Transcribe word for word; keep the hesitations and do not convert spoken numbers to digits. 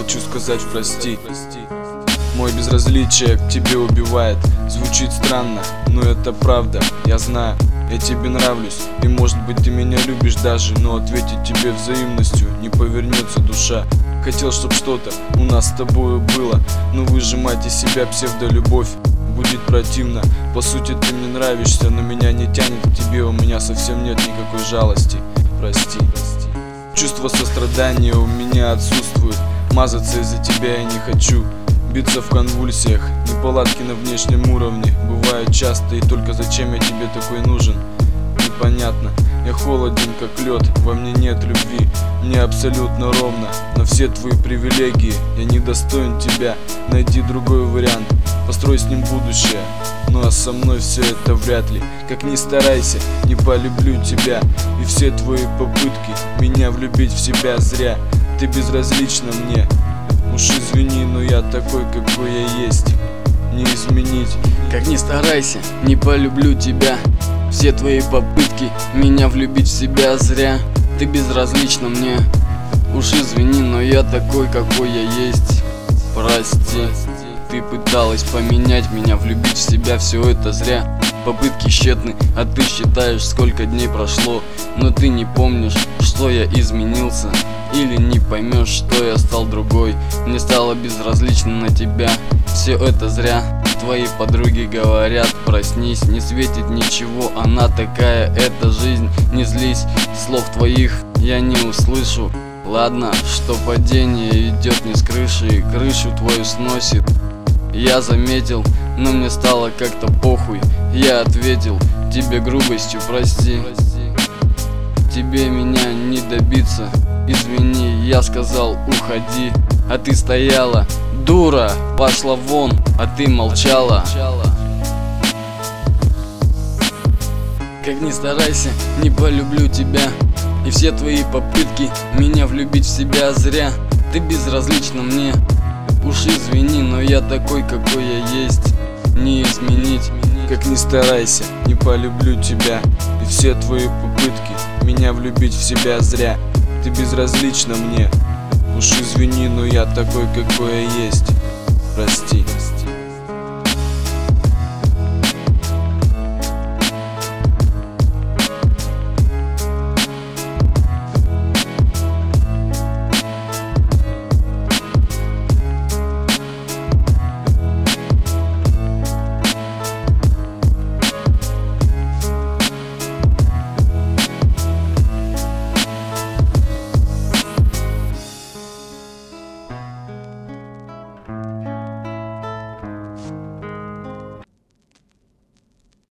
хочу сказать прости. Мой безразличие к тебе убивает. Звучит странно, но это правда, я знаю. Я тебе нравлюсь, и может быть ты меня любишь даже, но ответить тебе взаимностью не повернется душа. Хотел, чтоб что-то у нас с тобою было, но выжимать из себя псевдолюбовь будет противно. По сути ты мне нравишься, но меня не тянет к тебе, у меня совсем нет никакой жалости. Прости. Чувство сострадания у меня отсутствует, мазаться из-за тебя я не хочу. Биться в конвульсиях, неполадки на внешнем уровне бывают часто, и только зачем я тебе такой нужен, непонятно. Я холоден как лед, во мне нет любви, мне абсолютно ровно на все твои привилегии. Я недостоин тебя, найди другой вариант, построй с ним будущее. Ну а со мной все это вряд ли. Как ни старайся, не полюблю тебя, и все твои попытки меня влюбить в себя зря. Ты безразлична мне, уж извини, но я такой, какой я есть, не изменить. Как ни старайся, не полюблю тебя, все твои попытки меня влюбить в себя зря. Ты безразлична мне, уж извини, но я такой, какой я есть. Прости. Ты пыталась поменять меня, влюбить в себя, все это зря. Попытки тщетны, а ты считаешь, сколько дней прошло. Но ты не помнишь, что я изменился, или не поймешь, что я стал другой. Мне стало безразлично на тебя, все это зря. Твои подруги говорят, проснись, не светит ничего, она такая, это жизнь, не злись. Слов твоих я не услышу. Ладно, что падение идет не с крыши, и крышу твою сносит. Я заметил, но мне стало как-то похуй. Я ответил тебе грубостью, прости. Тебе меня не добиться, извини, я сказал уходи, а ты стояла, дура, пошла вон, а ты молчала. Как ни старайся, не полюблю тебя, и все твои попытки меня влюбить в себя зря. Ты безразлична мне, уж извини, но я такой, какой я есть, не изменить. Как ни старайся, не полюблю тебя, и все твои попытки меня влюбить в себя зря. Ты безразлична мне, уж извини, но я такой, какой я есть. Прости.